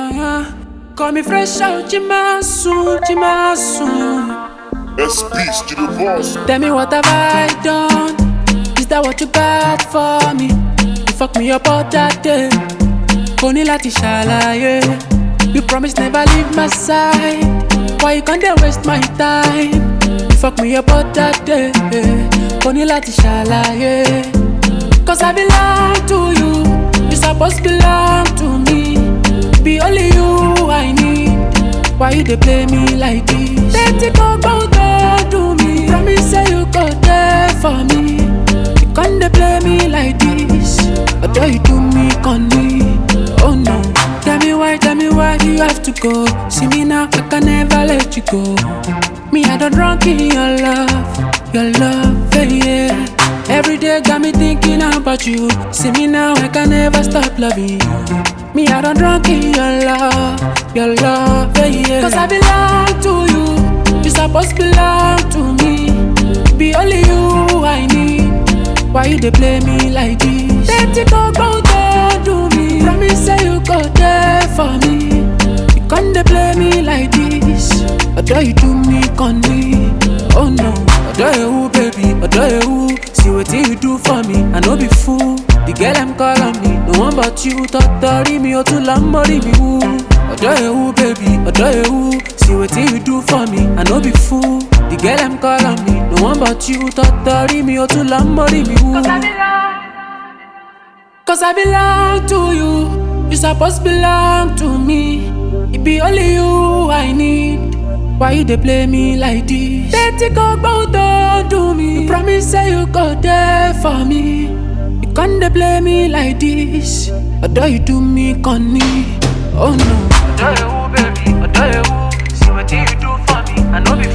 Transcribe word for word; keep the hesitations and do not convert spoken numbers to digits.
Uh, call me fresh out, Jimasu, Jimasu. S P, Studio Boss. Tell me what have I done? Is that what you got for me? You fuck me up all that day. Koni lati ṣàlàyé. You promise never leave my side. Why you can't dey waste my time? You fuck me up all that day. Koni lati ṣàlàyé. Cause I belong to you. You supposed belong to me. Be only you I need. Why you dey play me like this? Let it go, go, go, do me. Promise say you go there for me. You can't dey play me like this. Although you do me, con me. Oh no. Tell me why, tell me why you have to go. See me now, I can never let you go. Me, I don't drunk in your love, your love, yeah. Every day got me thinking about you. See me now, I can never stop loving you. Me, I don't drunk in your love, your love, yeah. Cause I belong to you. You supposed belong to me. Be only you I need. Why you dey play me like this? Let it go, go, go, do me. Promise say you go there for me. You can't dey play me like this. Although you do me, con me. Oh no. Although you, baby, although you. See what you do for me, I no be fool. The girl I'm calling me, no one but you. Totori me, or to lamori me, woo. Although you, baby, although you. See what you do for me, I no be fool. The girl I'm calling me, no one but you. Totori me, or to lamori me, woo. Cause I belong, Cause I belong to you. You supposed belong to me. It be only you I need. Why you dey play me like this? Let it go, go, don't do me. You promise say you go there for me. You can't dey play me like this. Although you do me, con me. Oh no. Although you, baby, although you. See what you do for me, I know before.